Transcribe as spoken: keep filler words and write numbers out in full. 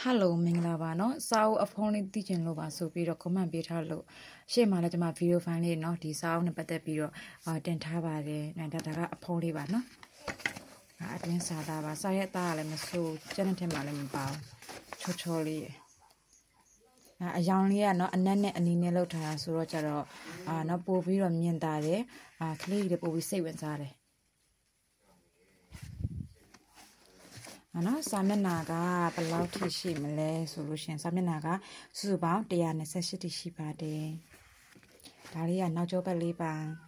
Hello မင်္ဂလာပါเนาะစာအုပ်အဖုံးလေးသိချင်လို့ပါဆိုပြီးတော့ comment ပေးထားလို့ရှေ့မှာလည်းကျွန်မ video file လေးเนาะဒီစာအုပ်နဲ့ပတ်သက်ပြီးတော့တင်ထားပါတယ်။ဒါဒါကအဖုံးလေးပါเนาะ။ဒါအတွင်းစာသားပါစာရဲ့အသားကလည်းမဆိုးကျန်တဲ့ထက်မှလည်းမပါဘူး။ချောချောလေး။ဒါအယောင်လေးကเนาะအနက်နဲ့အနီးနဲ့လောက်ထားတာဆိုတော့ကြတော့အာเนาะပို့ပြီးတော့မြင်တာတယ်။အာကလေးတွေပို့ပြီးစိတ်ဝင်စားတယ်။နော်စာမျက်နှာကဘယ်လောက်ထိရှိမလဲဆိုလို့ရှင်စာမျက်နှာကစုစုပေါင်းone hundred twenty-eightထိရှိပါတယ်ဒါလေးကနောက်ကျောဘက်လေးပါ